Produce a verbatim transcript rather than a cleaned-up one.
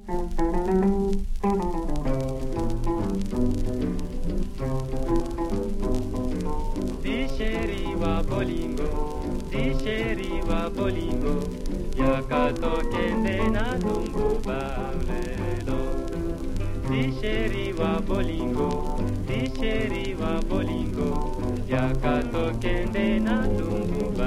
Diceri wa bolingo, diceri wa bolingo, yakato kende na tumbu baulelo. Diceri wa bolingo, diceri wa bolingo, yakato kende na tumbu baulelo.